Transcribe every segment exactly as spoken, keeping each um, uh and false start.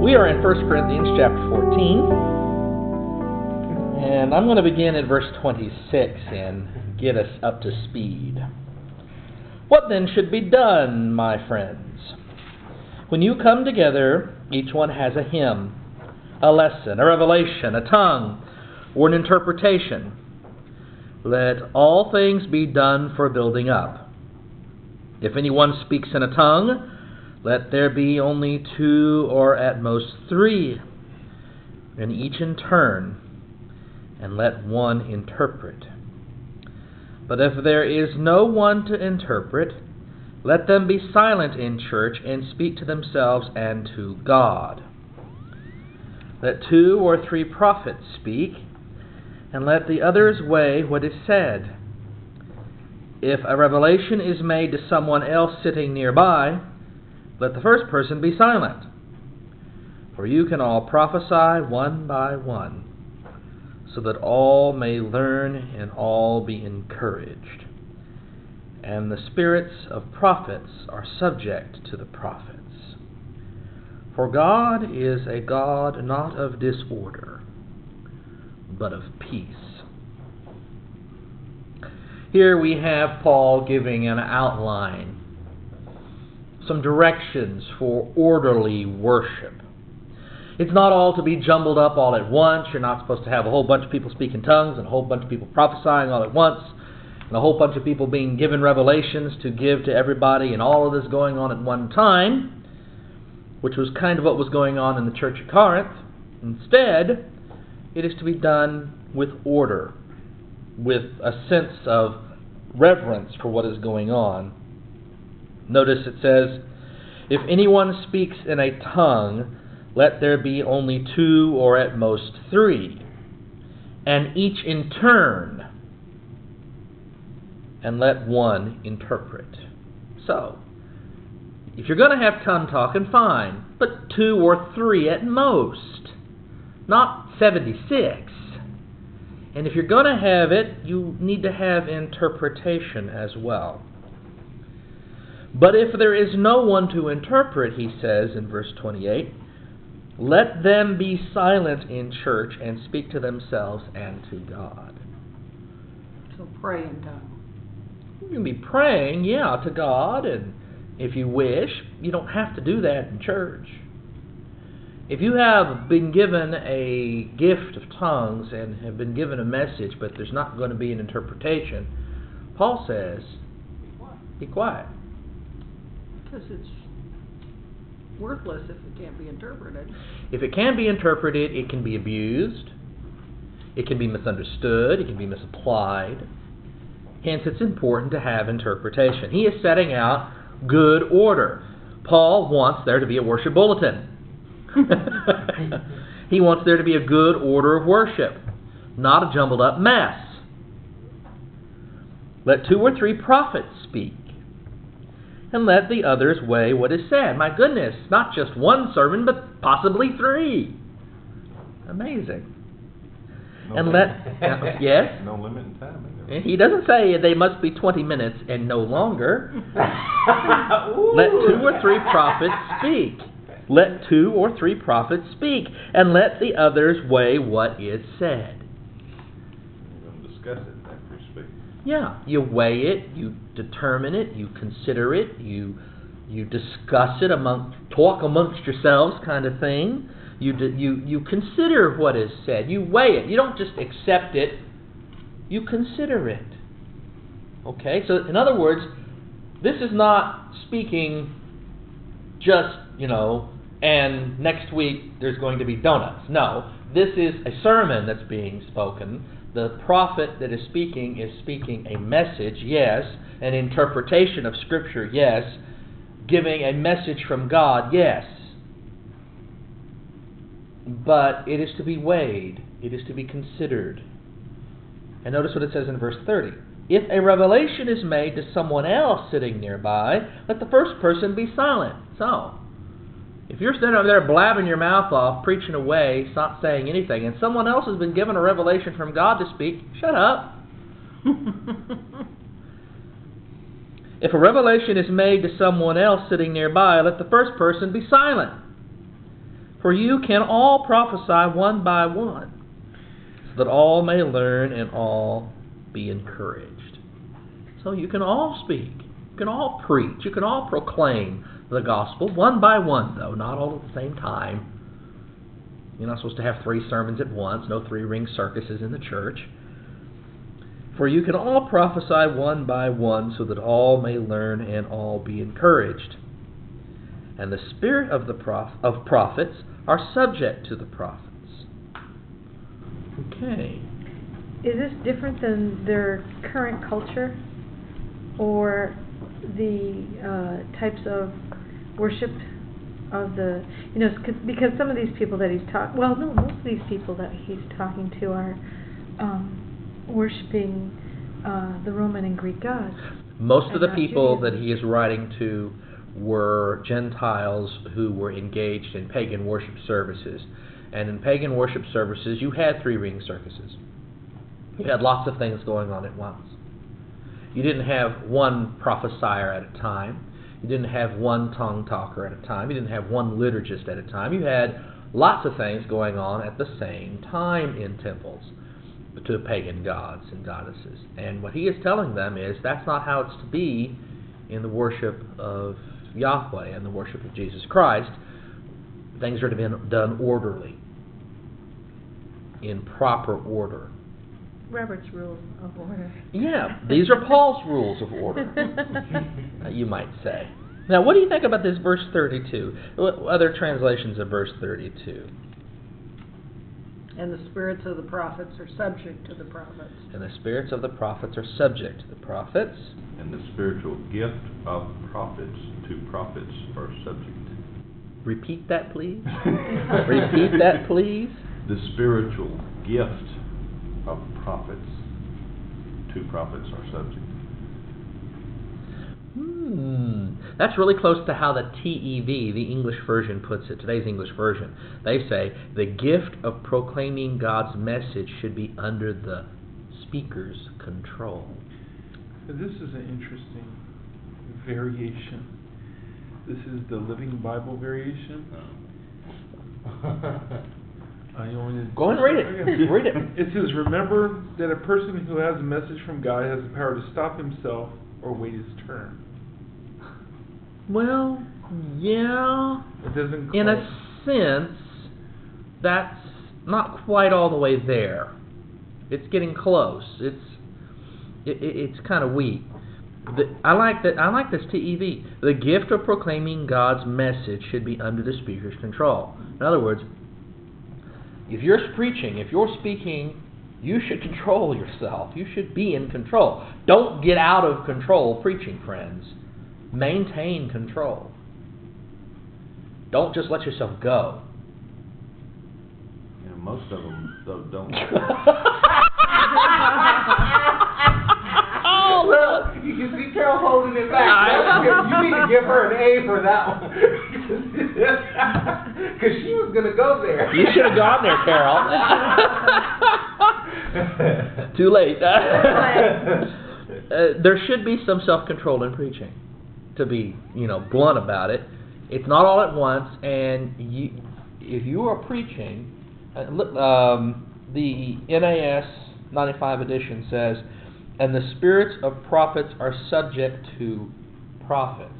We are in First Corinthians chapter fourteen, and I'm going to begin at verse twenty-six and get us up to speed. What then should be done, my friends? When you come together, each one has a hymn, a lesson, a revelation, a tongue, or an interpretation. Let all things be done for building up. If anyone speaks in a tongue, let there be only two or at most three, and each in turn, and let one interpret. But if there is no one to interpret, let them be silent in church and speak to themselves and to God. Let two or three prophets speak, and let the others weigh what is said. If a revelation is made to someone else sitting nearby, let the first person be silent. For you can all prophesy one by one, so that all may learn and all be encouraged. And the spirits of prophets are subject to the prophets. For God is a God not of disorder, but of peace. Here we have Paul giving an outline, some directions for orderly worship. It's not all to be jumbled up all at once. You're not supposed to have a whole bunch of people speaking tongues and a whole bunch of people prophesying all at once and a whole bunch of people being given revelations to give to everybody and all of this going on at one time, which was kind of what was going on in the church at Corinth. Instead, it is to be done with order, with a sense of reverence for what is going on. Notice it says, if anyone speaks in a tongue, let there be only two or at most three, and each in turn, and let one interpret. So, if you're going to have tongue talking, fine, but two or three at most, not seventy-six. And if you're going to have it, you need to have interpretation as well. But if there is no one to interpret, he says in verse twenty-eight, let them be silent in church and speak to themselves and to God. So pray in tongues. You can be praying, yeah, to God, and if you wish, you don't have to do that in church. If you have been given a gift of tongues and have been given a message, but there's not going to be an interpretation, Paul says, be quiet. Because it's worthless if it can't be interpreted. If it can be interpreted, it can be abused. It can be misunderstood. It can be misapplied. Hence, it's important to have interpretation. He is setting out good order. Paul wants there to be a worship bulletin. He wants there to be a good order of worship, not a jumbled up mess. Let two or three prophets speak, and let the others weigh what is said. My goodness, not just one sermon, but possibly three. Amazing. No and limit. let uh, yes. No limit in time. Either. He doesn't say they must be twenty minutes and no longer. Let two or three prophets speak. Let two or three prophets speak, and let the others weigh what is said. We're going to discuss it after you speak. Yeah, you weigh it, you determine it, you consider it, you you discuss it among, talk amongst yourselves, kind of thing. You d- you you consider what is said. You weigh it. You don't just accept it. You consider it. Okay, so in other words, this is not speaking just, you know, and next week there's going to be donuts. No, this is a sermon that's being spoken. The prophet that is speaking is speaking a message, yes, an interpretation of Scripture, yes, giving a message from God, yes. But it is to be weighed. It is to be considered. And notice what it says in verse thirty. If a revelation is made to someone else sitting nearby, let the first person be silent. So, if you're sitting over there blabbing your mouth off, preaching away, not saying anything, and someone else has been given a revelation from God to speak, shut up. If a revelation is made to someone else sitting nearby, let the first person be silent. For you can all prophesy one by one, so that all may learn and all be encouraged. So you can all speak, you can all preach, you can all proclaim the gospel, one by one though, not all at the same time. You're not supposed to have three sermons at once, no three-ring circuses in the church. For you can all prophesy one by one, so that all may learn and all be encouraged. And the spirit of the prof- of prophets are subject to the prophets. Okay. Is this different than their current culture, or the uh, types of worship of the, you know, cause, because some of these people that he's talking, well, no, most of these people that he's talking to are um, worshiping uh, the Roman and Greek gods. Most of the not people Judaism. that he is writing to were Gentiles who were engaged in pagan worship services. And in pagan worship services, you had three-ring circuses. You had lots of things going on at once. You didn't have one prophesier at a time. You didn't have one tongue talker at a time. You didn't have one liturgist at a time. You had lots of things going on at the same time in temples to pagan gods and goddesses. And what he is telling them is that's not how it's to be in the worship of Yahweh and the worship of Jesus Christ. Things are to be done orderly, in proper order. Robert's rules of order. Yeah, these are Paul's rules of order, uh, you might say. Now, what do you think about this verse thirty-two? What other translations of verse thirty-two? And the spirits of the prophets are subject to the prophets. And the spirits of the prophets are subject to the prophets. And the spiritual gift of prophets to prophets are subject. Repeat that, please. Repeat that, please. The spiritual gift of prophets to prophets are subject. Hmm. That's really close to how the T E V, the English version, puts it, today's English version. They say, the gift of proclaiming God's message should be under the speaker's control. This is an interesting variation. This is the Living Bible variation. I only Go ahead and read it. Read it. It says, remember that a person who has a message from God has the power to stop himself or wait his turn. Well, yeah. It doesn't In call- a sense, that's not quite all the way there. It's getting close. It's it, it, it's kind of weak. The, I like that. I like this T E V. The gift of proclaiming God's message should be under the speaker's control. In other words, if you're preaching, if you're speaking, you should control yourself. You should be in control. Don't get out of control preaching, friends. Maintain control. Don't just let yourself go. You know, most of them though, don't. Oh, look. You can see Carol holding it back. You need to give her an A for that one. Because she was going to go there. You should have gone there, Carol. Too late. uh, there should be some self-control in preaching. To be, you know, blunt about it, it's not all at once. And you, if you are preaching, uh, look, um, the N A S ninety-five edition says, "And the spirits of prophets are subject to prophets."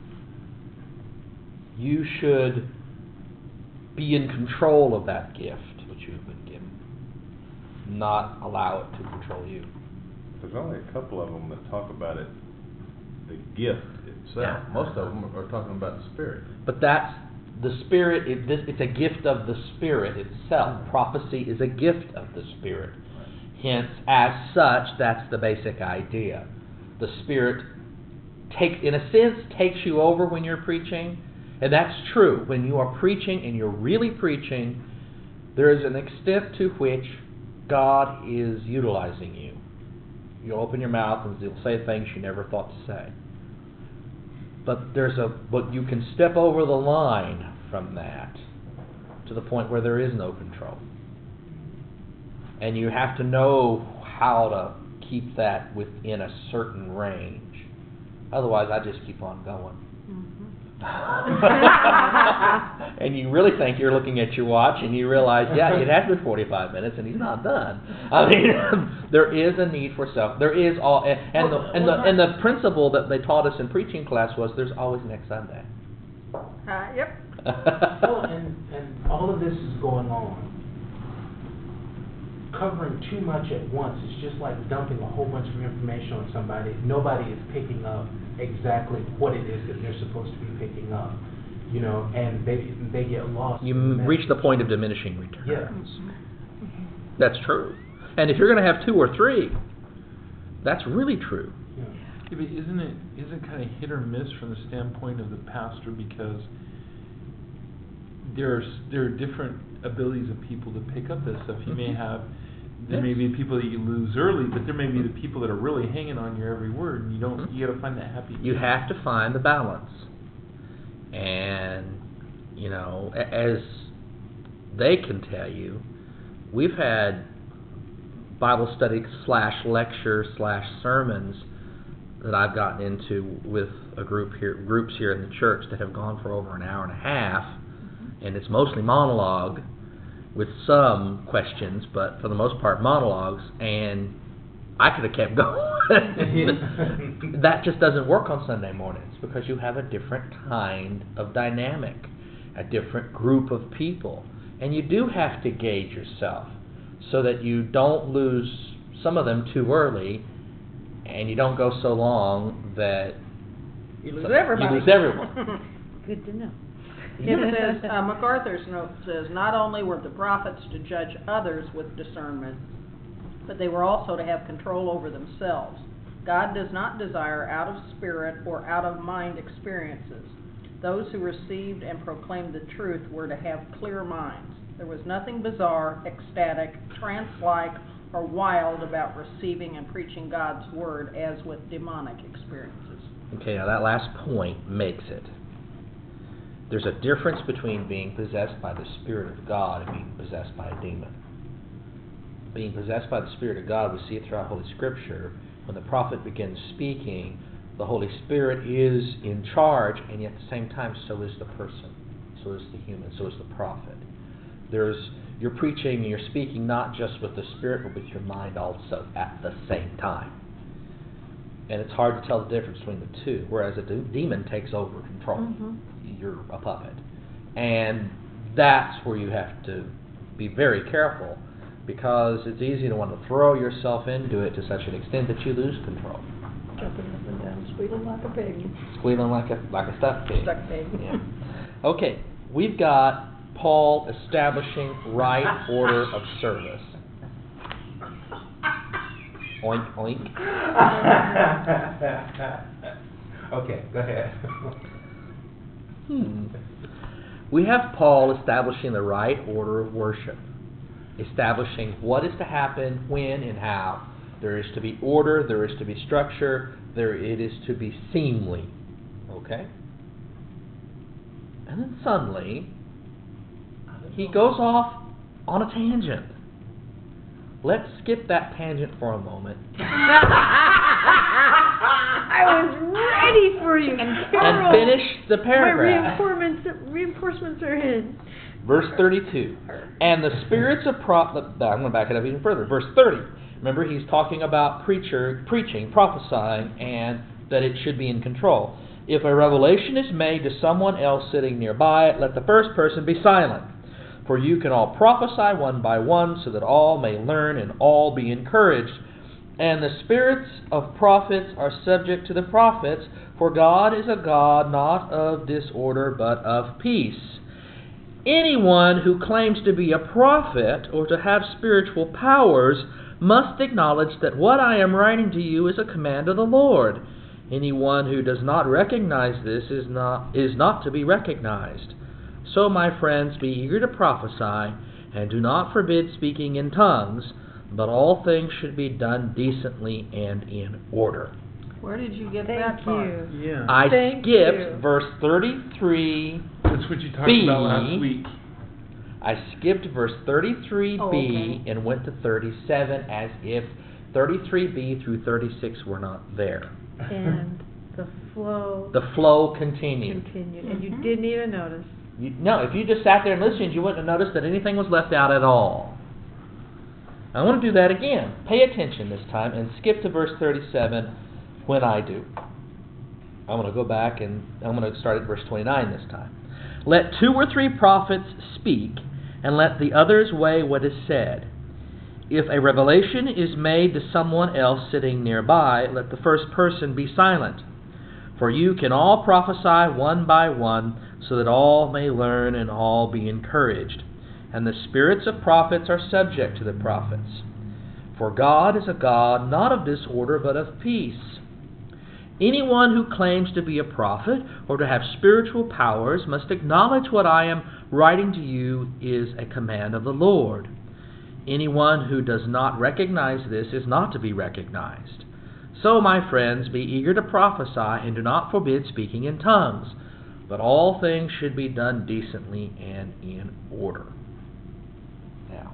You should be in control of that gift which you have been given, not allow it to control you. There's only a couple of them that talk about it, the gift itself. Yeah. Most of them are talking about the spirit. But that's the Spirit. It, this, it's a gift of the Spirit itself. Prophecy is a gift of the Spirit. Hence, as such, that's the basic idea. The Spirit, take, in a sense, takes you over when you're preaching. And that's true. When you are preaching and you're really preaching, there is an extent to which God is utilizing you. You'll open your mouth and you'll say things you never thought to say. But there's a but you can step over the line from that to the point where there is no control. And you have to know how to keep that within a certain range. Otherwise, I just keep on going. Mm-hmm. And you really think you're looking at your watch, and you realize, yeah, it has been forty-five minutes, and he's not done. I mean, there is a need for self. There is all, and, and the and the and the principle that they taught us in preaching class was there's always next Sunday. Uh, yep. Well, and, and all of this is going on. Covering too much at once is just like dumping a whole bunch of information on somebody. Nobody is picking up exactly what it is that they're supposed to be picking up, you know, and they they get lost. You in m- reach the point of diminishing returns. Yeah. That's true. And if you're going to have two or three, that's really true. Yeah. Yeah, but isn't it isn't kind of hit or miss from the standpoint of the pastor, because there's there are different abilities of people to pick up this stuff. You may have there may be people that you lose early, but there may be the people that are really hanging on your every word, and you don't Mhm. you got to find that happy. You have to find the balance. And, you know, a- as they can tell you, we've had Bible study slash lecture slash sermons that I've gotten into with a group here, groups here in the church that have gone for over an hour and a half, and it's mostly monologue with some questions, but for the most part monologues, and I could have kept going. That just doesn't work on Sunday mornings because you have a different kind of dynamic, a different group of people, and you do have to gauge yourself so that you don't lose some of them too early, and you don't go so long that You lose so everybody. You lose everyone. Good to know. It says, uh, MacArthur's note says, not only were the prophets to judge others with discernment, but they were also to have control over themselves. God does not desire out of spirit or out of mind experiences. Those who received and proclaimed the truth were to have clear minds. There was nothing bizarre, ecstatic, trance-like, or wild about receiving and preaching God's word as with demonic experiences. Okay, now that last point makes it. There's a difference between being possessed by the Spirit of God and being possessed by a demon. Being possessed by the Spirit of God, we see it throughout Holy Scripture. When the prophet begins speaking, the Holy Spirit is in charge, and yet at the same time, so is the person. So is the human. So is the prophet. There's You're preaching and you're speaking not just with the Spirit, but with your mind also at the same time. And it's hard to tell the difference between the two, whereas a de- demon takes over control. Mhm. You're a puppet. And that's where you have to be very careful, because it's easy to want to throw yourself into it to such an extent that you lose control. Jumping up and down, squealing like a pig. Squealing like a like a stuck pig. Stuck pig. Yeah. Okay, we've got Paul establishing right order of service. Oink, oink. Okay, go ahead. Hmm. We have Paul establishing the right order of worship, establishing what is to happen, when, and how. There is to be order, there is to be structure, there it is to be seemly. Okay? And then suddenly, he goes off on a tangent. Let's skip that tangent for a moment. I was ready for you, And Carol. finish the My paragraph. reinforcements, reinforcements are in. Verse thirty-two. And the spirits of prophet... I'm going to back it up even further. Verse thirty. Remember, he's talking about preacher, preaching, prophesying, and that it should be in control. If a revelation is made to someone else sitting nearby, let the first person be silent. For you can all prophesy one by one, so that all may learn and all be encouraged. And the spirits of prophets are subject to the prophets, for God is a God not of disorder, but of peace. Anyone who claims to be a prophet or to have spiritual powers must acknowledge that what I am writing to you is a command of the Lord. Anyone who does not recognize this is not is not to be recognized. So, my friends, be eager to prophesy, and do not forbid speaking in tongues, but all things should be done decently and in order. Where did you get Thank that part? you. Yeah. I Thank skipped you. verse thirty-three. That's what you talked B. about last week. I skipped verse thirty-three B Oh, okay. and went to thirty-seven as if thirty-three B through thirty-six were not there. And the flow The flow continued. continued, and you Mhm. didn't even notice. You, no, if you just sat there and listened, you wouldn't have noticed that anything was left out at all. I want to do that again. Pay attention this time and skip to verse thirty-seven when I do. I'm going to go back and I'm going to start at verse twenty-nine this time. Let two or three prophets speak, and let the others weigh what is said. If a revelation is made to someone else sitting nearby, let the first person be silent. For you can all prophesy one by one, so that all may learn and all be encouraged. And the spirits of prophets are subject to the prophets. For God is a God not of disorder, but of peace. Anyone who claims to be a prophet or to have spiritual powers must acknowledge what I am writing to you is a command of the Lord. Anyone who does not recognize this is not to be recognized. So, my friends, be eager to prophesy and do not forbid speaking in tongues, but all things should be done decently and in order. Now,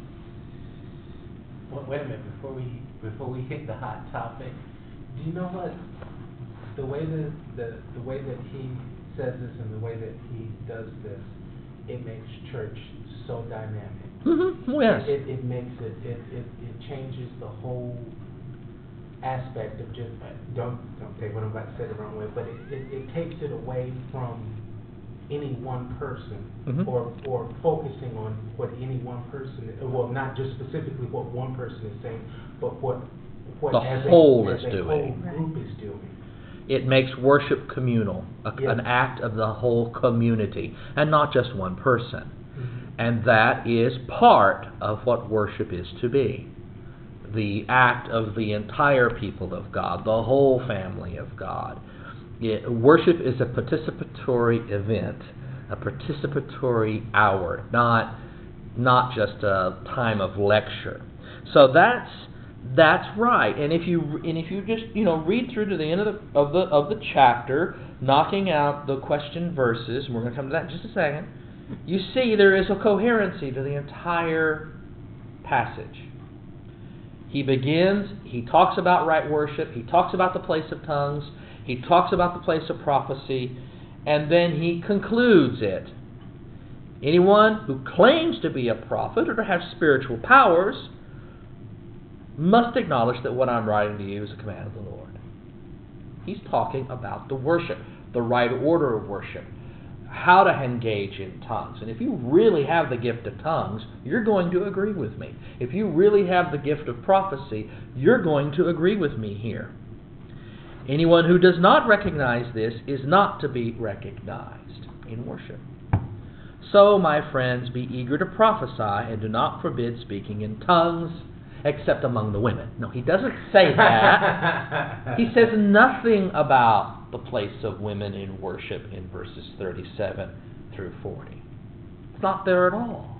Well, wait a minute, before we, before we hit the hot topic, do you know what, the way that, the, the way that he says this and the way that he does this, it makes church so dynamic. mm-hmm, yes. It, it makes it, it, it, it changes the whole aspect of just, don't, don't take what I'm about to say the wrong way, but it, it, it takes it away from any one person, Mhm. or, or focusing on what any one person, well, not just specifically what one person is saying, but what, what The as a, whole as is a doing. whole group is doing. It makes worship communal, a, Yeah. an act of the whole community, and not just one person. Mhm. And that is part of what worship is to be. The act of the entire people of God, the whole family of God. It, worship is a participatory event, a participatory hour, not not just a time of lecture. So that's that's right. And if you and if you just you know read through to the end of the of the of the chapter, knocking out the question verses, and we're going to come to that in just a second, you see there is a coherency to the entire passage. He begins, he talks about right worship, he talks about the place of tongues, he talks about the place of prophecy, and then he concludes it. Anyone who claims to be a prophet or to have spiritual powers must acknowledge that what I'm writing to you is a command of the Lord. He's talking about the worship, the right order of worship, how to engage in tongues. And if you really have the gift of tongues, you're going to agree with me. If you really have the gift of prophecy, you're going to agree with me here. Anyone who does not recognize this is not to be recognized in worship. So, my friends, be eager to prophesy and do not forbid speaking in tongues, except among the women. No, he doesn't say that. He says nothing about the place of women in worship in verses thirty-seven through forty. It's not there at all.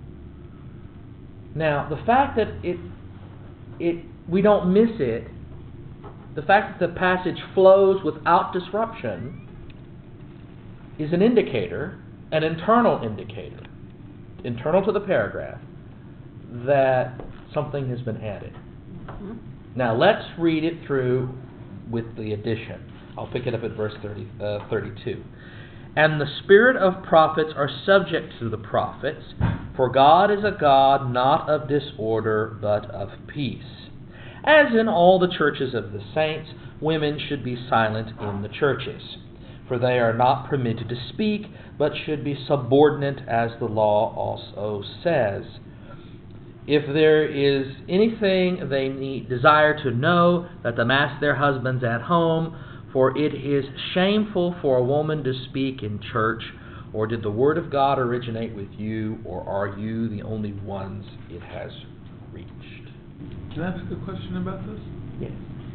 Now, the fact that it, it we don't miss it, the fact that the passage flows without disruption is an indicator, an internal indicator, internal to the paragraph, that something has been added. Mm-hmm. Now let's read it through with the addition. I'll pick it up at verse thirty, uh, thirty-two. And the spirit of prophets are subject to the prophets, for God is a God not of disorder, but of peace. As in all the churches of the saints, women should be silent in the churches, for they are not permitted to speak, but should be subordinate, as the law also says. If there is anything they need, desire to know, let them ask their husbands at home, for it is shameful for a woman to speak in church. Or did the word of God originate with you, or are you the only ones it has reached? Can I ask a question about this? Yes.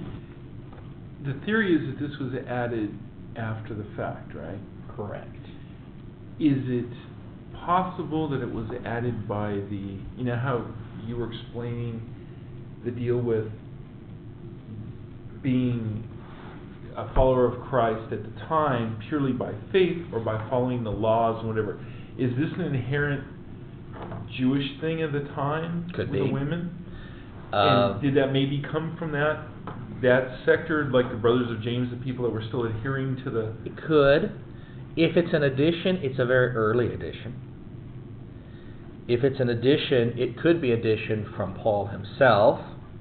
The theory is that this was added after the fact, right? Correct. Is it possible that it was added by the, you know how you were explaining the deal with being a follower of Christ at the time purely by faith or by following the laws and whatever? Is this an inherent Jewish thing at the time Could with be. the women? Uh, and did that maybe come from that that sector, like the Brothers of James, the people that were still adhering to the... It could. If it's an addition, it's a very early addition. If it's an addition, it could be addition from Paul himself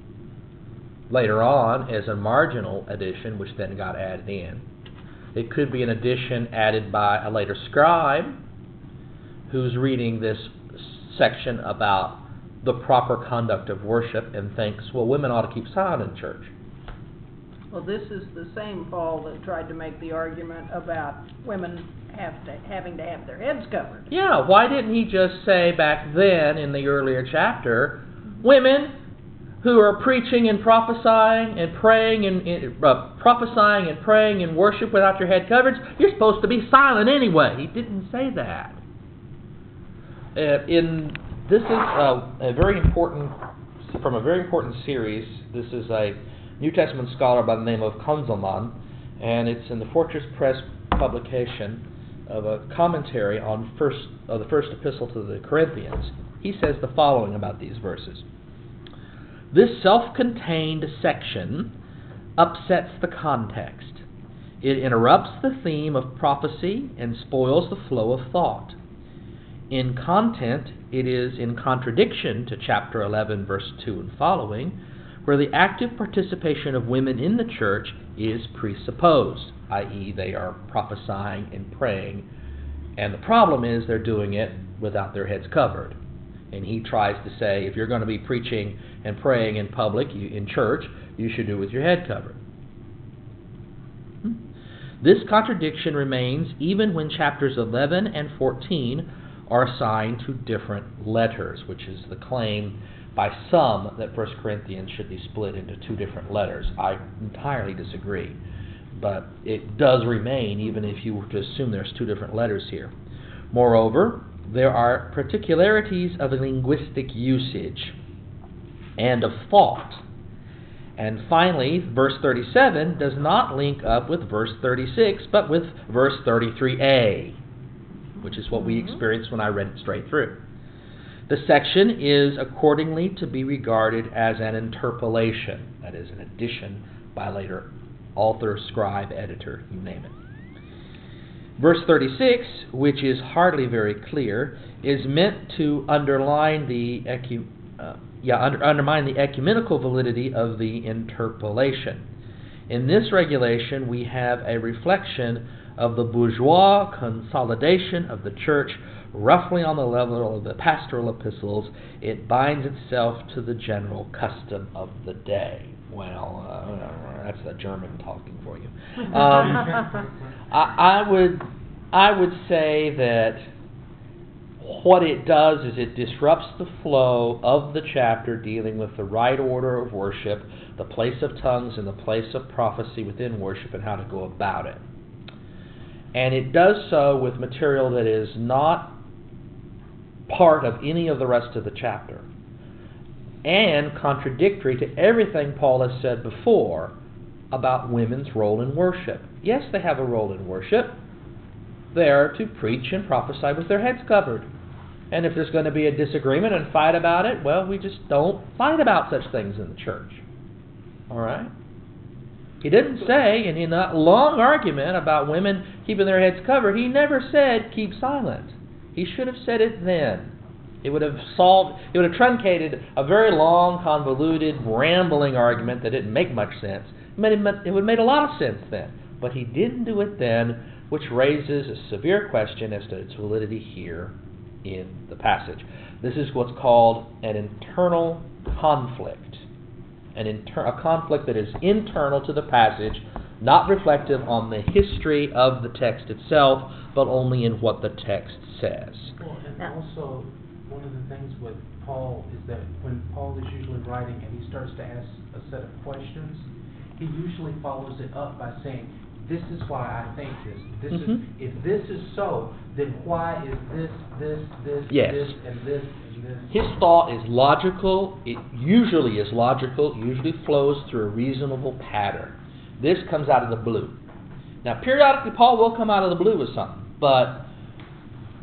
later on as a marginal addition, which then got added in. It could be an addition added by a later scribe who's reading this section about the proper conduct of worship and thinks, well, women ought to keep silent in church. Well, this is the same Paul that tried to make the argument about women have to, having to have their heads covered. Yeah, why didn't he just say back then in the earlier chapter, women who are preaching and prophesying and praying and, and uh, prophesying and praying and worship without your head covered, you're supposed to be silent anyway. He didn't say that. Uh, in this is a, a very important from a very important series. This is a New Testament scholar by the name of Konzelmann, and it's in the Fortress Press publication of a commentary on first of the first epistle to the Corinthians. He says the following about these verses. This self-contained section upsets the context. It interrupts the theme of prophecy and spoils the flow of thought. In content, it is in contradiction to chapter eleven, verse two and following, where the active participation of women in the church is presupposed, that is they are prophesying and praying, and the problem is they're doing it without their heads covered. And he tries to say, if you're going to be preaching and praying in public, you, in church, you should do it with your head covered. Hmm. This contradiction remains even when chapters eleven and fourteen are assigned to different letters, which is the claim by some that First Corinthians should be split into two different letters. I entirely disagree, but it does remain even if you were to assume there's two different letters here. Moreover, there are particularities of linguistic usage and of thought. And finally, verse thirty-seven does not link up with verse thirty-six, but with verse thirty-three a, which is what we experienced when I read it straight through. The section is accordingly to be regarded as an interpolation, that is, an addition by a later author, scribe, editor, you name it. Verse thirty-six, which is hardly very clear, is meant to underline the ecu- uh, yeah, under, undermine the ecumenical validity of the interpolation. In this regulation, we have a reflection of the bourgeois consolidation of the church, roughly on the level of the pastoral epistles. It binds itself to the general custom of the day. Well, uh, that's the German talking for you. Um, I, I would, I would say that what it does is it disrupts the flow of the chapter dealing with the right order of worship, the place of tongues and the place of prophecy within worship, and how to go about it. And it does so with material that is not part of any of the rest of the chapter, and contradictory to everything Paul has said before about women's role in worship. Yes, they have a role in worship. They are to preach and prophesy with their heads covered. And if there's going to be a disagreement and fight about it, well, we just don't fight about such things in the church. All right? He didn't say, and in that long argument about women keeping their heads covered, he never said, keep silent. He should have said it then. It would have solved, it would have truncated a very long, convoluted, rambling argument that didn't make much sense. It would have made a lot of sense then. But he didn't do it then, which raises a severe question as to its validity here in the passage. This is what's called an internal conflict. An inter- a conflict that is internal to the passage, not reflective on the history of the text itself, but only in what the text says. Well, and also, one of the things with Paul is that when Paul is usually writing and he starts to ask a set of questions, he usually follows it up by saying, this is why I think this. This Mm-hmm. is if this is so, then why is this, this, this, Yes. this, and this, and this? His thought is logical. It usually is logical. It usually flows through a reasonable pattern. This comes out of the blue. Now, periodically, Paul will come out of the blue with something, but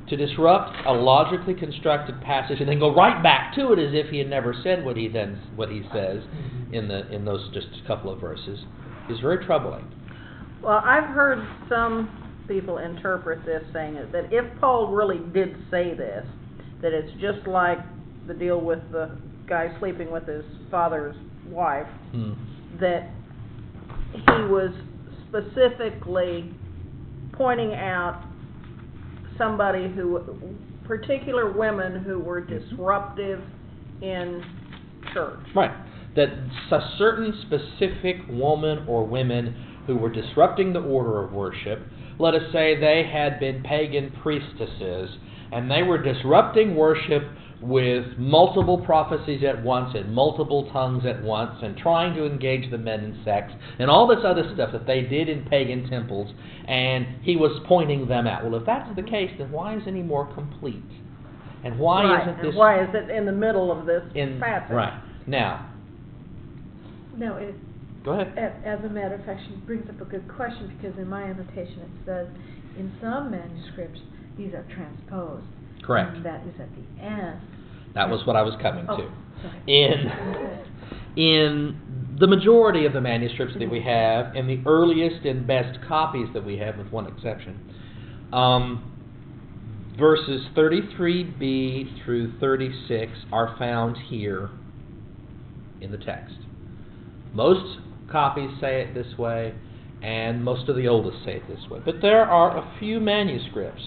to disrupt a logically constructed passage and then go right back to it as if he had never said what he then what he says in the in those just a couple of verses is very troubling. Well, I've heard some people interpret this saying that if Paul really did say this, that it's just like the deal with the guy sleeping with his father's wife, Hmm. that he was specifically pointing out somebody who, particular women who were disruptive in church. Right. That a certain specific woman or women who were disrupting the order of worship, let us say they had been pagan priestesses, and they were disrupting worship with multiple prophecies at once and multiple tongues at once and trying to engage the men in sex and all this other stuff that they did in pagan temples, and he was pointing them out. Well, if that's the case, then why isn't he more complete? And why right. isn't this... And why is it in the middle of this in, passage? Right. Now... No, it, Go ahead. a- as a matter of fact, she brings up a good question, because in my annotation it says, in some manuscripts, these are transposed. Correct. And that is at the end. That was what I was coming Oh, to. sorry. In, in the majority of the manuscripts that we have, and the earliest and best copies that we have, with one exception, um, verses thirty-three b through thirty-six are found here in the text. Most copies say it this way, and most of the oldest say it this way. But there are a few manuscripts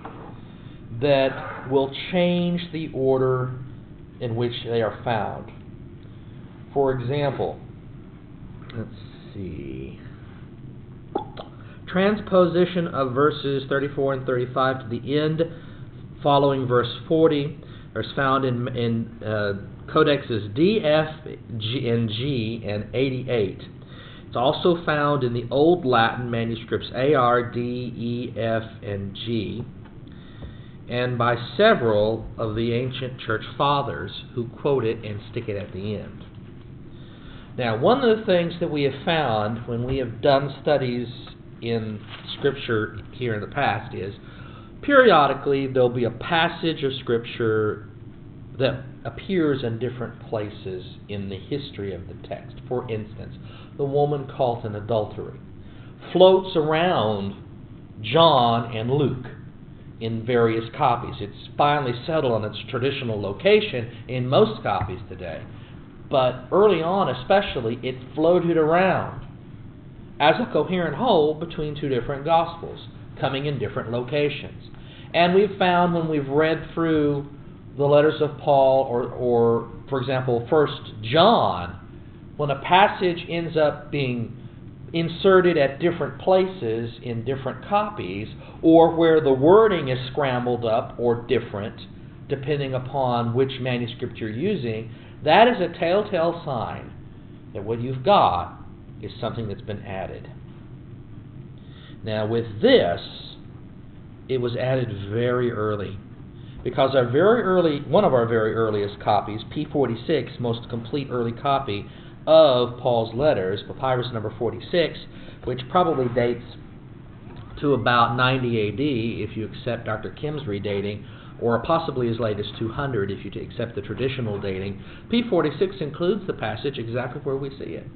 that will change the order in which they are found. For example, let's see, transposition of verses thirty-four and thirty-five to the end following verse forty is found in, in uh, codexes D, F, G, and G, and eighty-eight. It's also found in the Old Latin manuscripts A, R, D, E, F, and G, and by several of the ancient church fathers who quote it and stick it at the end. Now, one of the things that we have found when we have done studies in Scripture here in the past is periodically there'll be a passage of Scripture that appears in different places in the history of the text. For instance, the woman caught in adultery floats around John and Luke in various copies. It's finally settled on its traditional location in most copies today. But early on especially, it floated around as a coherent whole between two different Gospels, coming in different locations. And we've found when we've read through the letters of Paul, or, or for example, First John, when a passage ends up being inserted at different places in different copies, or where the wording is scrambled up or different, depending upon which manuscript you're using, that is a telltale sign that what you've got is something that's been added. Now with this, it was added very early, because our very early, one of our very earliest copies, P forty-six, most complete early copy of Paul's letters, papyrus number forty-six, which probably dates to about ninety A D if you accept Doctor Kim's redating, or possibly as late as two hundred if you accept the traditional dating. P forty-six includes the passage exactly where we see it.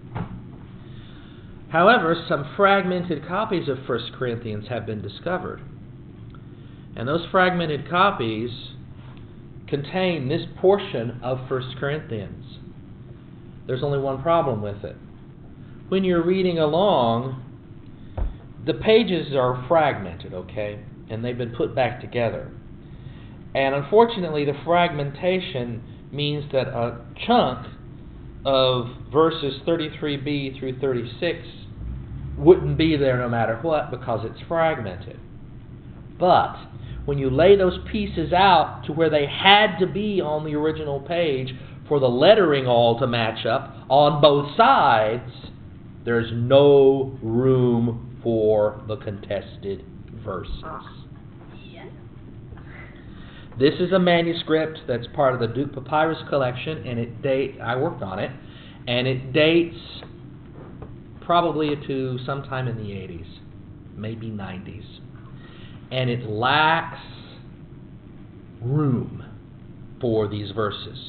However, some fragmented copies of First Corinthians have been discovered. And those fragmented copies contain this portion of First Corinthians. There's only one problem with it. When you're reading along, the pages are fragmented, okay? And they've been put back together. And unfortunately, the fragmentation means that a chunk of verses thirty-three b through thirty-six wouldn't be there no matter what, because it's fragmented. But when you lay those pieces out to where they had to be on the original page for the lettering all to match up on both sides, there's no room for the contested verses. This is a manuscript that's part of the Duke Papyrus collection, and it date I worked on it, and it dates probably to sometime in the eighties, maybe nineties. And it lacks room for these verses.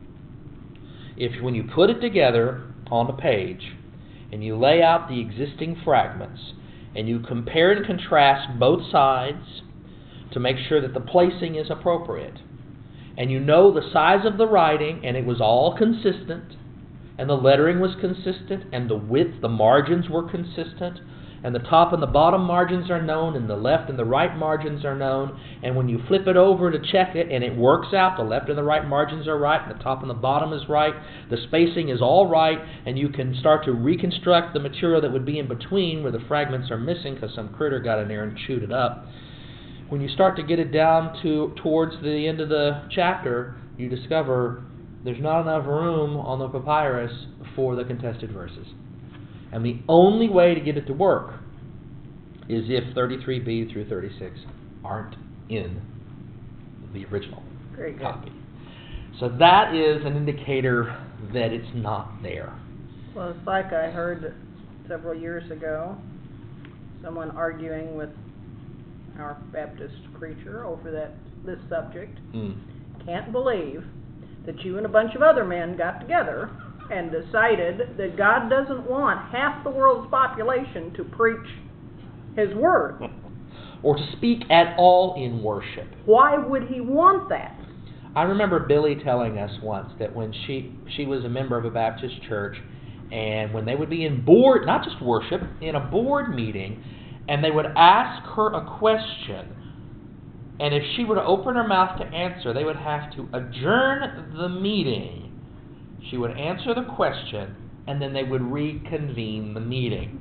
If when you put it together on a page and you lay out the existing fragments and you compare and contrast both sides to make sure that the placing is appropriate, and you know the size of the writing and it was all consistent, and the lettering was consistent, and the width, the margins were consistent, and the top and the bottom margins are known, and the left and the right margins are known, and when you flip it over to check it and it works out, the left and the right margins are right, and the top and the bottom is right, the spacing is all right, and you can start to reconstruct the material that would be in between where the fragments are missing because some critter got in there and chewed it up. When you start to get it down to towards the end of the chapter, you discover there's not enough room on the papyrus for the contested verses. And the only way to get it to work is if thirty-three b through thirty-six aren't in the original Very good. copy. So that is an indicator that it's not there. Well, it's like I heard several years ago, someone arguing with our Baptist preacher over that this subject. Mm. Can't believe that you and a bunch of other men got together and decided that God doesn't want half the world's population to preach His Word. Or to speak at all in worship. Why would He want that? I remember Billy telling us once that when she she was a member of a Baptist church, and when they would be in board, not just worship, in a board meeting, and they would ask her a question, and if she were to open her mouth to answer, they would have to adjourn the meeting. She would answer the question, and then they would reconvene the meeting.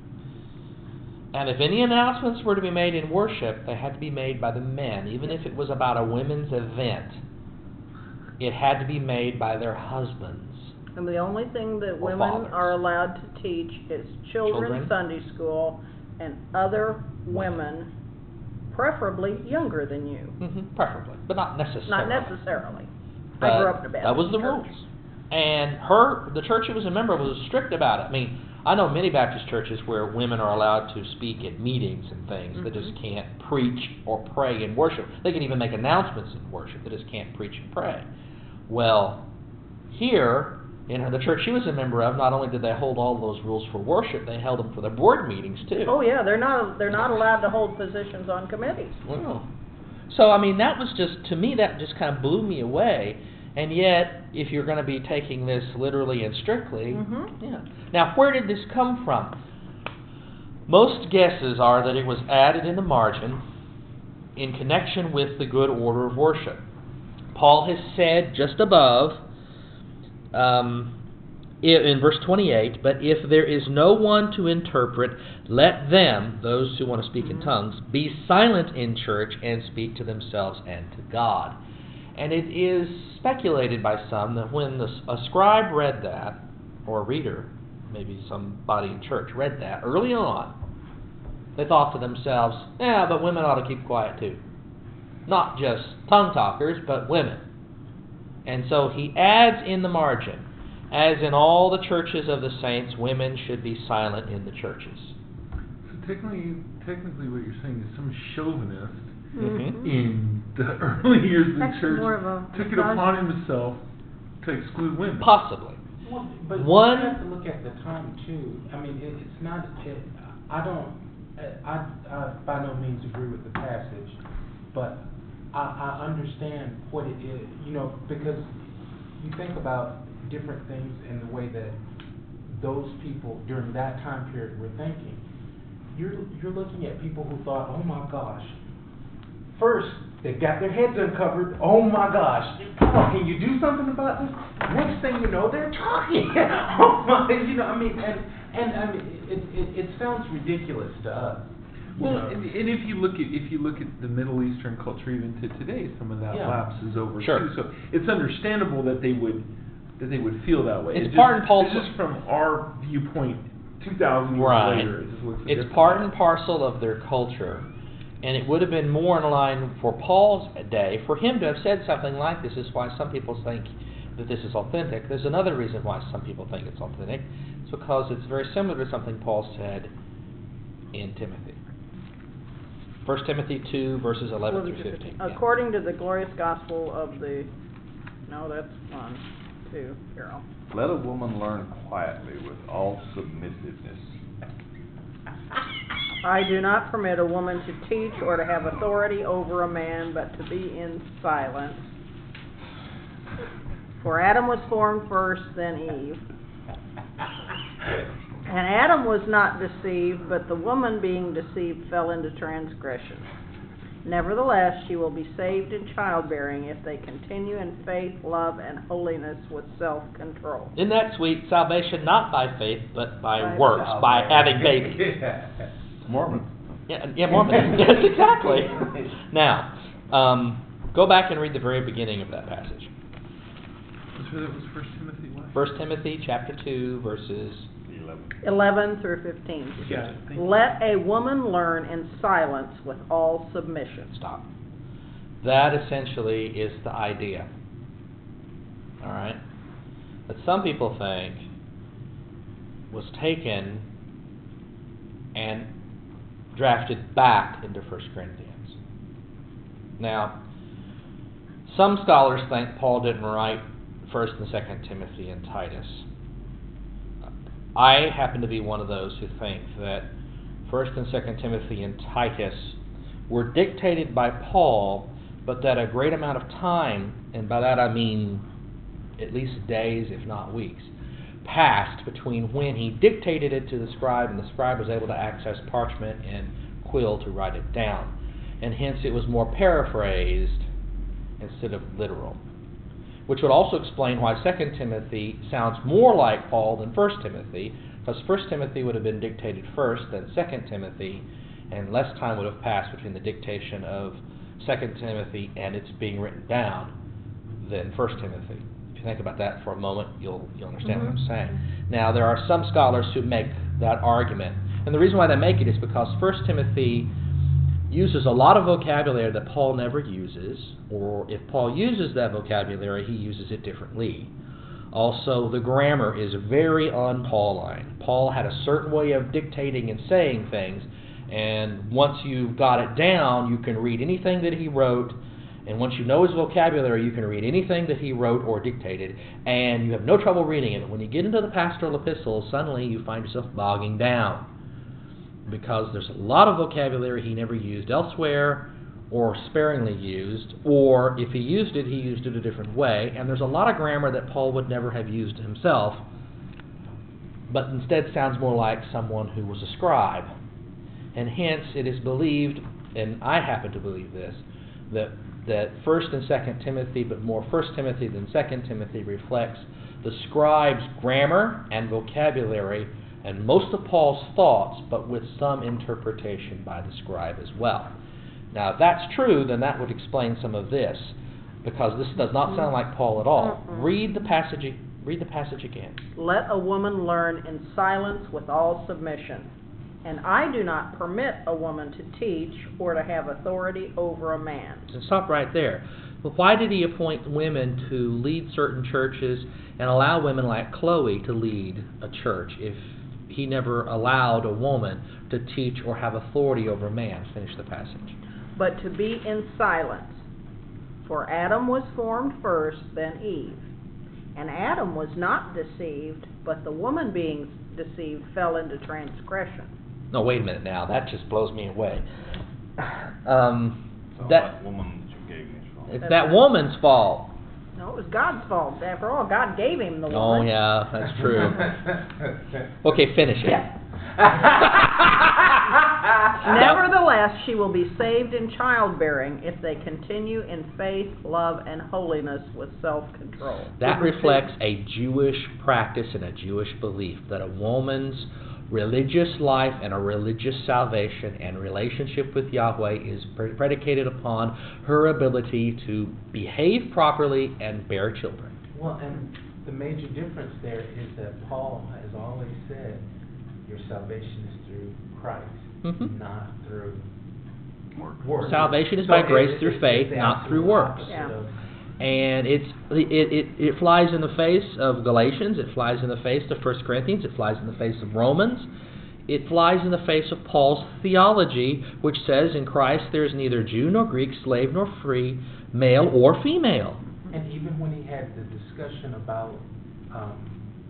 And if any announcements were to be made in worship, they had to be made by the men. Even if it was about a women's event, it had to be made by their husbands. And the only thing that Or women fathers. are allowed to teach is children's Children. Sunday school and other women, preferably younger than you. Mm-hmm, preferably, but not necessarily. Not necessarily. But I grew up in a Baptist that was the church. rules. And her, the church she was a member of, was strict about it. I mean, I know many Baptist churches where women are allowed to speak at meetings and things. Mm-hmm. They just can't preach or pray in worship. They can even make announcements in worship. They just can't preach and pray. Well, here, in the church she was a member of, not only did they hold all those rules for worship, they held them for their board meetings too. Oh yeah, they're not they're not allowed to hold positions on committees. Well, so, I mean, that was just, to me, that just kind of blew me away. And yet, if you're going to be taking this literally and strictly, Mhm. yeah. Now, where did this come from? Most guesses are that it was added in the margin in connection with the good order of worship. Paul has said just above, um, i- in verse twenty-eight, but if there is no one to interpret, let them, those who want to speak in tongues, be silent in church and speak to themselves and to God. And it is speculated by some that when the, a scribe read that, or a reader, maybe somebody in church read that early on, they thought to themselves, yeah, but women ought to keep quiet too. Not just tongue talkers, but women. And so he adds in the margin, as in all the churches of the saints, women should be silent in the churches. So technically, technically what you're saying is some chauvinist Mm-hmm. in the early years of the Actually, church more of a took it misogy- upon himself to exclude women. Possibly. Well, but One- you have to look at the time too. I mean, it, it's not. It, I don't. I, I by no means agree with the passage, but I, I understand what it is. You know, because you think about different things and the way that those people during that time period were thinking. You're you're looking at people who thought, oh my gosh. First, they got their heads uncovered. Oh my gosh! Come on, can you do something about this? Next thing you know, they're talking. Oh my! You know, I mean, and and I mean, it it, it sounds ridiculous to us. you Well, know. and, and if you look at if you look at the Middle Eastern culture even to today, some of that Yeah. lapses over Sure. too. So it's understandable that they would that they would feel that way. It's It part just, and parcel- it's just from our viewpoint, two thousand years Right. later, it just looks. It's different. part and parcel of their culture. And it would have been more in line for Paul's day for him to have said something like this. Is why some people think that this is authentic. There's another reason why some people think it's authentic. It's because it's very similar to something Paul said in Timothy. First Timothy two, verses eleven through fifteen. Yeah. According to the glorious gospel of the, no, that's one, two, Carol. Let a woman learn quietly with all submissiveness. I do not permit a woman to teach or to have authority over a man, but to be in silence. For Adam was formed first, then Eve. And Adam was not deceived, but the woman being deceived fell into transgression. Nevertheless, she will be saved in childbearing if they continue in faith, love, and holiness with self-control. Isn't that sweet? Salvation not by faith, but by, By works, salvation. by having babies. Mormon. Yeah, yeah, Mormon. Yes, exactly. Now, um, go back and read the very beginning of that passage. That's where that was First Timothy what? First Timothy chapter two, verses Eleven. eleven through fifteen. Yeah. thank you. Let a woman learn in silence with all submission. Stop. That essentially is the idea. All right? That some people think was taken and drafted back into First Corinthians. Now, some scholars think Paul didn't write First and Second Timothy and Titus. I happen to be one of those who think that First and Second Timothy and Titus were dictated by Paul, but that a great amount of time, and by that I mean at least days, if not weeks, passed between when he dictated it to the scribe and the scribe was able to access parchment and quill to write it down. And hence it was more paraphrased instead of literal. Which would also explain why Second Timothy sounds more like Paul than First Timothy, because First Timothy would have been dictated first, then Second Timothy, and less time would have passed between the dictation of Second Timothy and its being written down than First Timothy. If you think about that for a moment, you'll you'll understand Mm-hmm. what I'm saying. Now, there are some scholars who make that argument, and the reason why they make it is because First Timothy uses a lot of vocabulary that Paul never uses, or if Paul uses that vocabulary, he uses it differently. Also, the grammar is very un-Pauline. Paul had a certain way of dictating and saying things, and once you've got it down, you can read anything that he wrote, and once you know his vocabulary, you can read anything that he wrote or dictated, and you have no trouble reading it. But when you get into the pastoral epistles, suddenly you find yourself bogging down, because there's a lot of vocabulary he never used elsewhere, or sparingly used, or if he used it, he used it a different way, and there's a lot of grammar that Paul would never have used himself, but instead sounds more like someone who was a scribe. And hence it is believed, and I happen to believe this, that that First and Second Timothy, but more First Timothy than Second Timothy, reflects the scribe's grammar and vocabulary and most of Paul's thoughts, but with some interpretation by the scribe as well. Now, if that's true, then that would explain some of this, because this does not sound like Paul at all. Mm-mm. Read the passage. Read the passage again. Let a woman learn in silence with all submission. And I do not permit a woman to teach or to have authority over a man. And stop right there. But why did he appoint women to lead certain churches and allow women like Chloe to lead a church if he never allowed a woman to teach or have authority over a man? Finish the passage. But to be in silence. For Adam was formed first, then Eve. And Adam was not deceived, but the woman being deceived fell into transgression. No, wait a minute now. That just blows me away. Um, Sounds that like woman that you gave me is wrong. it's that woman's fault. No, it was God's fault. After all, God gave him the Oh woman. yeah, that's true. Okay, finish it. Yeah. Nevertheless, she will be saved in childbearing if they continue in faith, love, and holiness with self-control. That reflects a Jewish practice and a Jewish belief that a woman's religious life and a religious salvation and relationship with Yahweh is pre- predicated upon her ability to behave properly and bear children. Well, and the major difference there is that Paul has always said your salvation is through Christ, Mhm. not through Work. works. Salvation is So by it- grace it- through it's faith, the not through absolute works. opposite Yeah. of- And it's it, it, it flies in the face of Galatians, it flies in the face of First Corinthians, it flies in the face of Romans. it flies in the face of Paul's theology, which says, in Christ there is neither Jew nor Greek, slave nor free, male or female. And even when he had the discussion about um,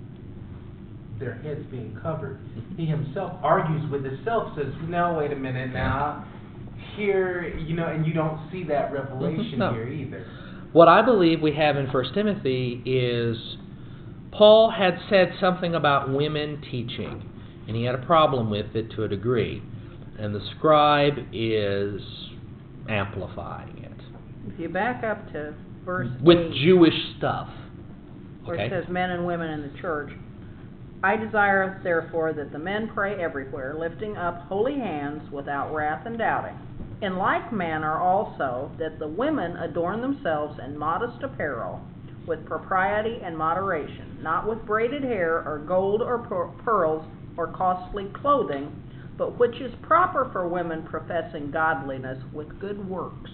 their heads being covered, he himself argues with himself, says, no, wait a minute now, here, you know, and you don't see that revelation No. here either. What I believe we have in First Timothy is Paul had said something about women teaching, and he had a problem with it to a degree, and the scribe is amplifying it. If you back up to verse With eight, Jewish stuff. where Okay? it says men and women in the church, I desire therefore that the men pray everywhere, lifting up holy hands without wrath and doubting. In like manner also that the women adorn themselves in modest apparel, with propriety and moderation, not with braided hair or gold or per- pearls or costly clothing, but which is proper for women professing godliness with good works.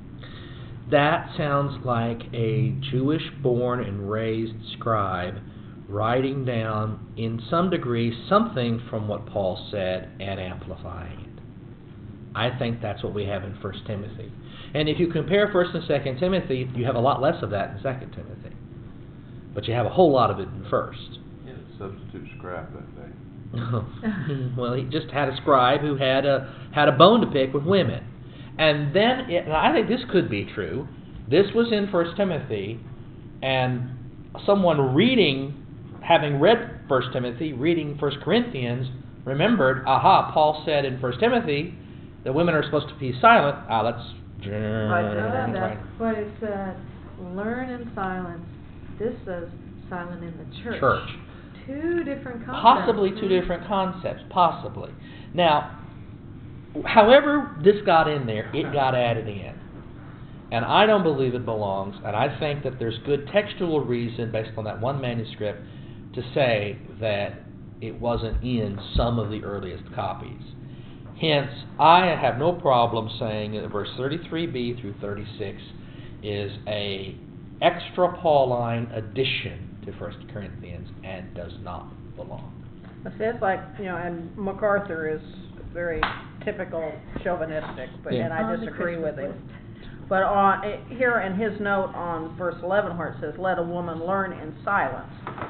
That sounds like a Jewish-born and raised scribe writing down, in some degree, something from what Paul said and amplifying it. I think that's what we have in First Timothy. And if you compare First and Second Timothy, you have a lot less of that in Second Timothy. But you have a whole lot of it in First. Yeah, substitute scrap that day. Well, he just had a scribe who had a had a bone to pick with women. And then, it, and I think this could be true, this was in First Timothy, and someone reading, having read First Timothy, reading First Corinthians, remembered, aha, Paul said in First Timothy that women are supposed to be silent. Ah, let's... Uh, that's what it said. Learn in silence. This says silent in the church. Church. Two different concepts. Possibly two different concepts, possibly. Now, however this got in there, it got added in. And I don't believe it belongs, and I think that there's good textual reason, based on that one manuscript, to say that it wasn't in some of the earliest copies. Hence, I have no problem saying that verse thirty-three b through thirty-six is a extra Pauline addition to First Corinthians and does not belong. It's like, you know, and MacArthur is very typical chauvinistic, but Yeah. and I On the disagree with Christmas him. list. But on it, here in his note on verse eleven, where it says, "Let a woman learn in silence,"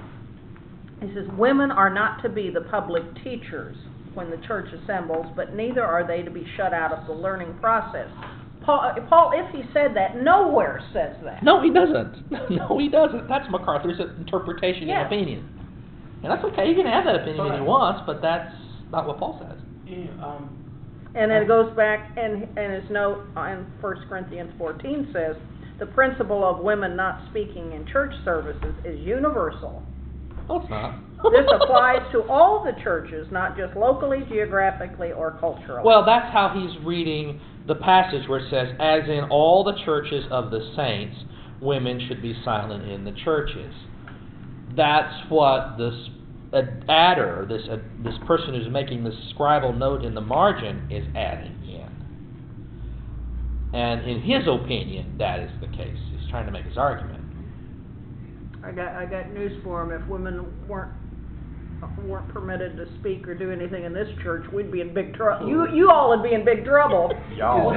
he says, "Women are not to be the public teachers when the church assembles, but neither are they to be shut out of the learning process." Paul, Paul, if he said that, nowhere says that. No, he doesn't. No, he doesn't. That's MacArthur's interpretation Yes. and opinion. And that's okay. He can have that opinion if he wants, but that's not what Paul says. Yeah, um, And then it goes back, and, and his note in First Corinthians fourteen says, "The principle of women not speaking in church services is universal. No, it's not. This applies to all the churches, not just locally, geographically, or culturally." Well, that's how he's reading the passage where it says, "As in all the churches of the saints, women should be silent in the churches." That's what this uh, adder, this uh, this person who's making this scribal note in the margin is adding in. And in his opinion, that is the case. He's trying to make his argument. I got, I got news for him. If women weren't weren't permitted to speak or do anything in this church, we'd be in big trouble. You you all would be in big trouble. Y'all.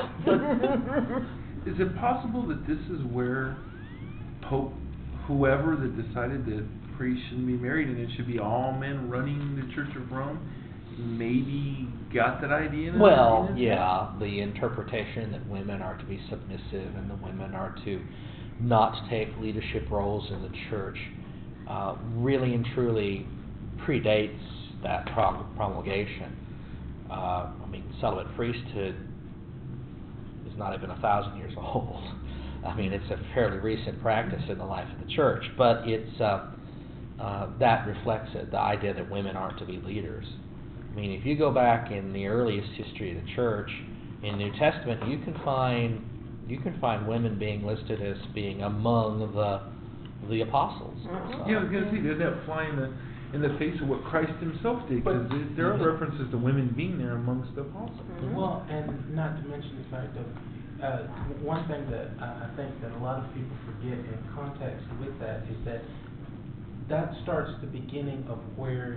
Is it possible that this is where Pope, whoever that decided that priests shouldn't be married and it should be all men running the Church of Rome, maybe got that idea? In Well, in his yeah, the interpretation that women are to be submissive and the women are to not take leadership roles in the church uh, really and truly predates that promulgation. Uh, I mean, celibate priesthood is not even a thousand years old. I mean, it's a fairly recent practice in the life of the church, but it's uh, uh, that reflects it, the idea that women aren't to be leaders. I mean, if you go back in the earliest history of the church, in the New Testament, you can find you can find women being listed as being among the the apostles. Mhm. Yeah, I was going to say, does that fly in the in the face of what Christ himself did? Because there are references to women being there amongst the apostles. Mhm. Well, and not to mention the fact of, uh, one thing that I I think that a lot of people forget in context with that is that that starts the beginning of where you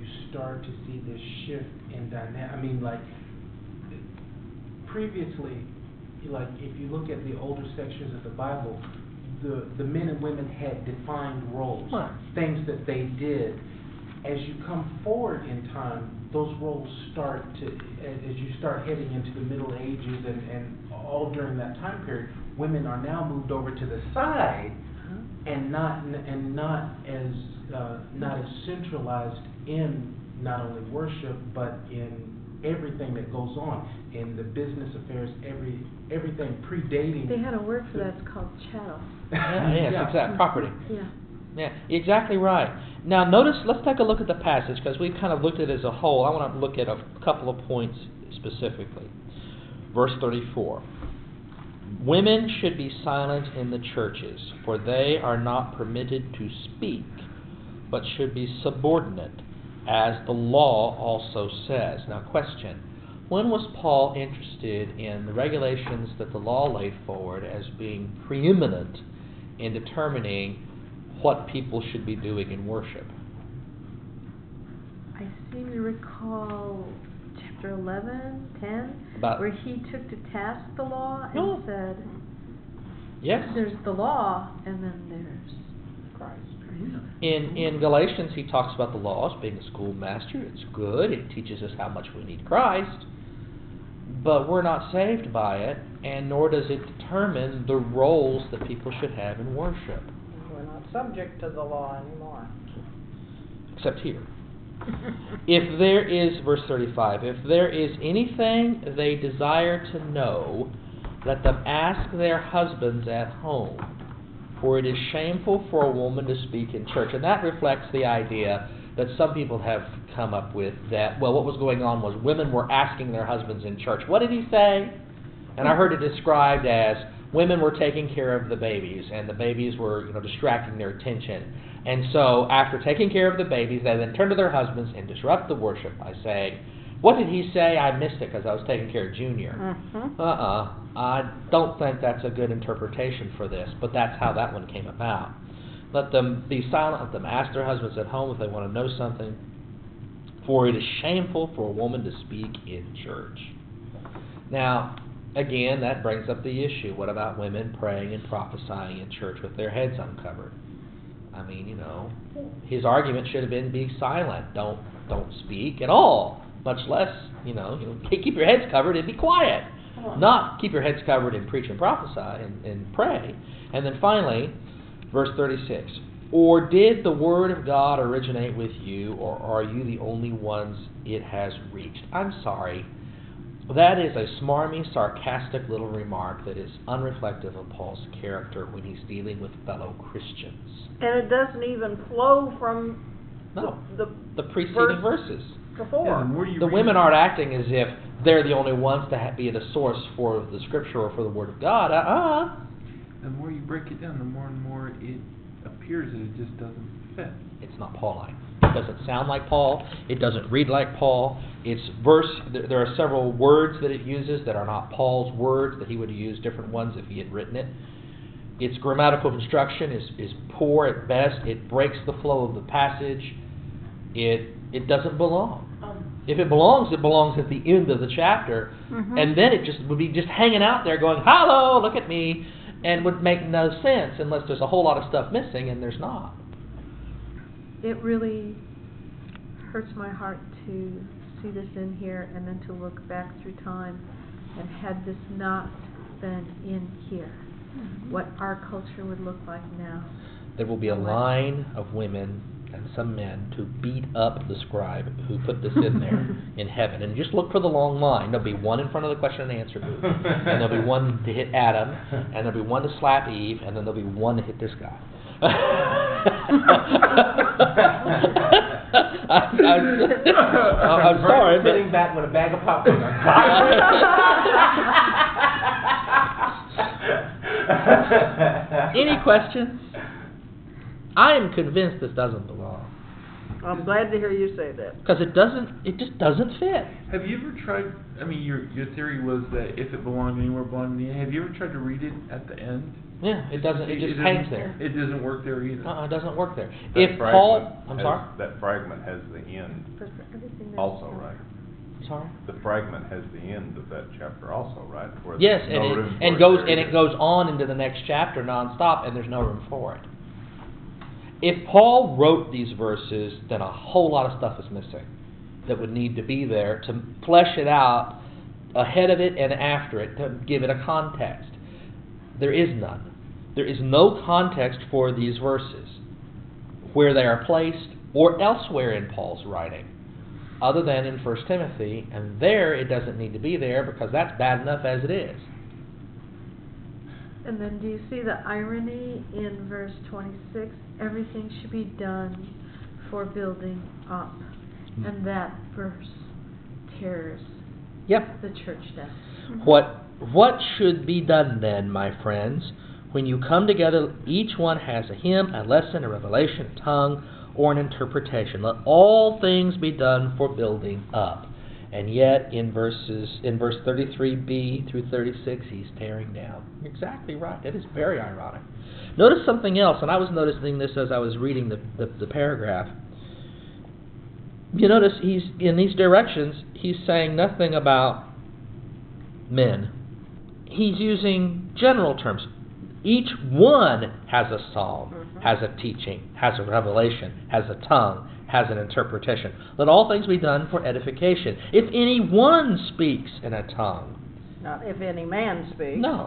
you start to see this shift in dynamic. I mean, like, previously, like, if you look at the older sections of the Bible, the, the men and women had defined roles, Right. things that they did. As you come forward in time, those roles start to, as, as you start heading into the Middle Ages and, and all during that time period, women are now moved over to the side and not and not as uh, not as centralized in not only worship but in everything that goes on in the business affairs, every everything predating. They had a word for that, it's called chattel. Yeah, yes, Yeah. exactly. Property. Yeah. Yeah, exactly right. Now, notice, let's take a look at the passage, because we've kind of looked at it as a whole. I want to look at a couple of points specifically. Verse thirty-four. Women should be silent in the churches, for they are not permitted to speak, but should be subordinate, as the law also says. Now, question. When was Paul interested in the regulations that the law laid forward as being preeminent in determining what people should be doing in worship? I seem to recall chapter eleven, ten, About- where he took to task the law and Oh. said, Yes. there's the law, and then there's Christ. In in Galatians, he talks about the law as being a schoolmaster. It's good. It teaches us how much we need Christ. But we're not saved by it, and nor does it determine the roles that people should have in worship, We're not subject to the law anymore. except here. If there is, verse thirty-five, if there is anything they desire to know, let them ask their husbands at home, for it is shameful for a woman to speak in church. And that reflects the idea that some people have come up with, that, well, what was going on was women were asking their husbands in church, what did he say? And I heard it described as women were taking care of the babies, and the babies were, you know, distracting their attention. And so after taking care of the babies, they then turn to their husbands and disrupt the worship by saying, what did he say? I missed it because I was taking care of Junior. Mm-hmm. Uh-uh. I don't think that's a good interpretation for this, but that's how that one came about. Let them be silent. Let them ask their husbands at home if they want to know something. For it is shameful for a woman to speak in church. Now, again, that brings up the issue. What about women praying and prophesying in church with their heads uncovered? I mean, you know, his argument should have been be silent. Don't don't speak at all. Much less, you know, you know, keep your heads covered and be quiet. Not keep your heads covered and preach and prophesy and, and pray. And then finally, verse thirty-six. Or did the word of God originate with you, or are you the only ones it has reached? I'm sorry. That is a smarmy, sarcastic little remark that is unreflective of Paul's character when he's dealing with fellow Christians. And it doesn't even flow from No, the, the preceding verse verses. before. Yeah, the more you The read- women aren't acting as if they're the only ones to ha- be the source for the Scripture or for the Word of God. Uh-uh. The more you break it down, the more and more it appears that it just doesn't fit. It's not Pauline. It doesn't sound like Paul. It doesn't read like Paul. It's verse. There there are several words that it uses that are not Paul's words, that he would have used different ones if he had written it. Its grammatical construction is, is poor at best. It breaks the flow of the passage. It it doesn't belong. If it belongs, it belongs at the end of the chapter, Mhm. and then it just would be just hanging out there going, "Hello, look at me," and would make no sense unless there's a whole lot of stuff missing, and there's not. It really hurts my heart to see this in here and then to look back through time and had this not been in here, what our culture would look like now. There will be a line of women and some men to beat up the scribe who put this in there in heaven. And just look for the long line. There'll be one in front of the question and answer booth, and there'll be one to hit Adam, and there'll be one to slap Eve, and then there'll be one to hit this guy. I'm, I'm, I'm sorry, but Sitting back with a bag of popcorn. any questions? I am convinced this doesn't belong. I'm glad to hear you say that. Because it doesn't, it just doesn't fit. Have you ever tried, I mean, your your theory was that if it belonged anywhere, it belonged in the end. Have you ever tried to read it at the end? Yeah, it doesn't, it just doesn't- hangs there. It doesn't work there either. Uh-uh, it doesn't work there. That If fragment Paul, I'm has- sorry? That fragment has the end For everything that's also, done. right? Sorry? The fragment has the end of that chapter also, right? Where Yes, there's and no it, room for and it goes, there and either. it goes on into the next chapter nonstop, and there's no room for it. If Paul wrote these verses, then a whole lot of stuff is missing that would need to be there to flesh it out ahead of it and after it, to give it a context. There is none. There is no context for these verses, where they are placed or elsewhere in Paul's writing, other than in First Timothy, and there it doesn't need to be there because that's bad enough as it is. And then do you see the irony in verse twenty-six? Everything should be done for building up. And that verse tears Yep. the church down. What what should be done then, my friends? When you come together, each one has a hymn, a lesson, a revelation, a tongue, or an interpretation. Let all things be done for building up. And yet, in verses in verse thirty-three b through thirty-six, he's tearing down. You're exactly right. That is very ironic. Notice something else, and I was noticing this as I was reading the, the, the paragraph. You notice he's in these directions, he's saying nothing about men. He's using general terms. Each one has a psalm, Mhm. has a teaching, has a revelation, has a tongue, has an interpretation. Let all things be done for edification. If any one speaks in a tongue, Not if any man speaks. no.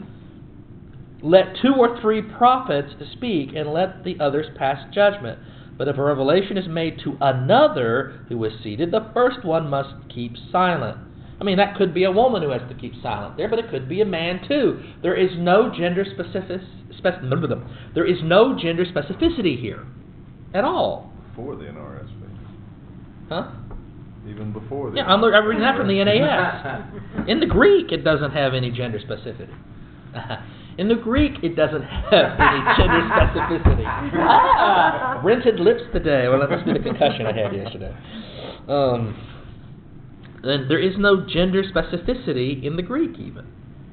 Let two or three prophets speak, and let the others pass judgment. But if a revelation is made to another who is seated, the first one must keep silent. I mean, that could be a woman who has to keep silent there, but it could be a man too. There is no gender specific, spec, there is no gender specificity here at all. Before the N R S V. Huh? Even before the Yeah, I'm, look- I'm reading that from the N A S. In the Greek, it doesn't have any gender specificity. In the Greek, it doesn't have any gender specificity. Ah, rented lips today. Well, that must be the concussion I had yesterday. Um, and there is no gender specificity in the Greek, even.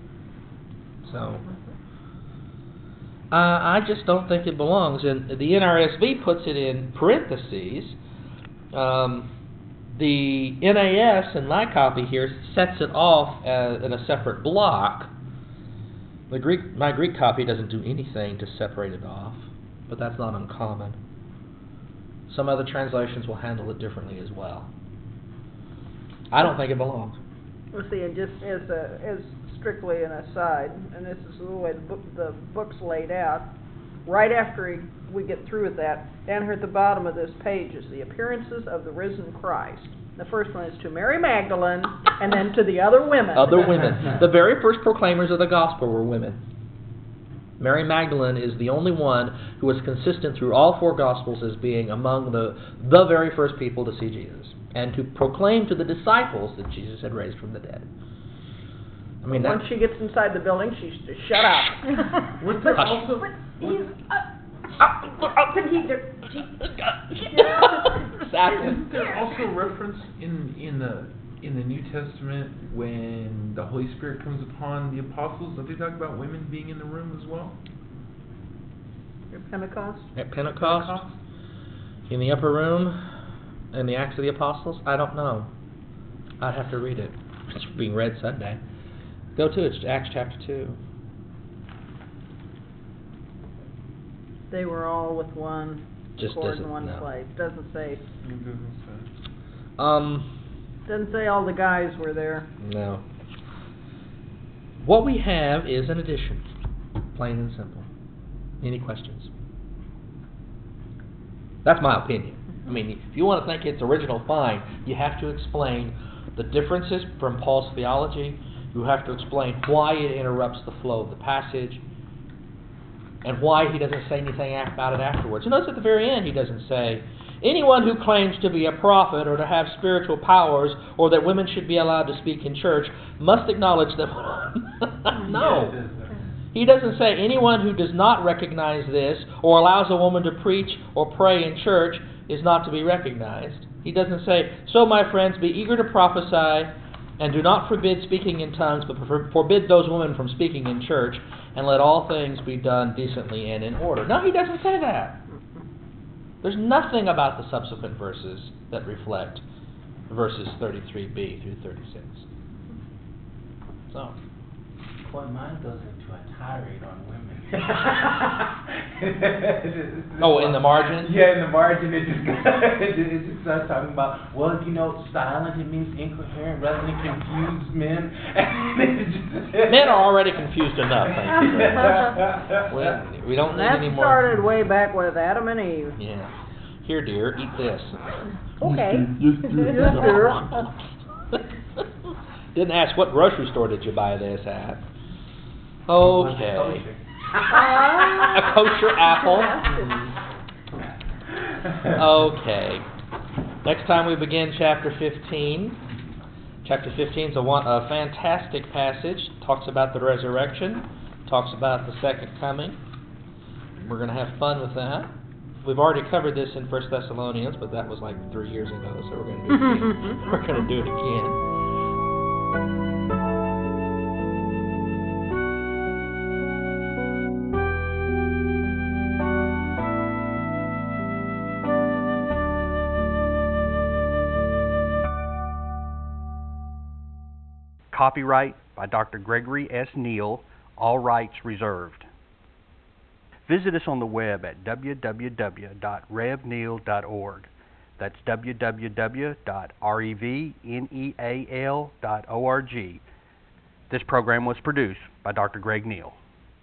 So, uh, I just don't think it belongs. And the N R S V puts it in parentheses. Um, the N A S in my copy here sets it off as, in a separate block. The Greek, my Greek copy doesn't do anything to separate it off, but that's not uncommon. Some other translations will handle it differently as well. I don't think it belongs. Well, see, and just as a, as strictly an aside, and this is the way the book, the book's laid out, right after he, we get through with that, down here at the bottom of this page is the appearances of the risen Christ. The first one is to Mary Magdalene, and then to the other women. Other women. The very first proclaimers of the gospel were women. Mary Magdalene is the only one who was consistent through all four gospels as being among the the very first people to see Jesus and to proclaim to the disciples that Jesus had raised from the dead. I mean, Once that, she gets inside the building, she's to shut up. Was there Hush. also... But was- he's, uh, but he, there, exactly. Isn't there also reference in in the in the New Testament when the Holy Spirit comes upon the apostles? Don't they talk about women being in the room as well? Pentecost? At Pentecost, in the upper room, in the Acts of the Apostles, I don't know. I'd have to read it. It's being read Sunday. Go to it, it's Acts chapter two. They were all with one Just accord in doesn't- one no. place. Doesn't say. It doesn't say. Um, Doesn't say all the guys were there. no. What we have is an addition, plain and simple. Any questions? That's my opinion. I mean, if you want to think it's original, fine. You have to explain the differences from Paul's theology. You have to explain why it interrupts the flow of the passage, and why he doesn't say anything about it afterwards. And notice at the very end he doesn't say, anyone who claims to be a prophet or to have spiritual powers or that women should be allowed to speak in church must acknowledge them. No. He doesn't say anyone who does not recognize this or allows a woman to preach or pray in church is not to be recognized. He doesn't say, so my friends, be eager to prophesy, and do not forbid speaking in tongues, but for- forbid those women from speaking in church, and let all things be done decently and in order. No, he doesn't say that. There's nothing about the subsequent verses that reflect verses thirty-three b through thirty-six. So, Well, mine goes into a tirade on women. oh, in the margin? Yeah, in the margin, it just it just, it just starts talking about, well, you know, silent, it means incoherent rather than confused men. Men are already confused enough, thank you. We, we don't need That any more. started way back with Adam and Eve. Yeah. Here, dear, eat this. Okay. Didn't ask what grocery store did you buy this at. Okay. A kosher apple. Okay. Next time we begin chapter fifteen. Chapter fifteen is a, one, a fantastic passage. Talks about the resurrection. Talks about the second coming. We're going to have fun with that. We've already covered this in First Thessalonians, but that was like three years ago, so we're going to do it again. We're going to do it again. Copyright by Doctor Gregory S. Neal, all rights reserved. Visit us on the web at w w w dot rev neal dot org. That's w w w dot rev neal dot org. This program was produced by Doctor Greg Neal.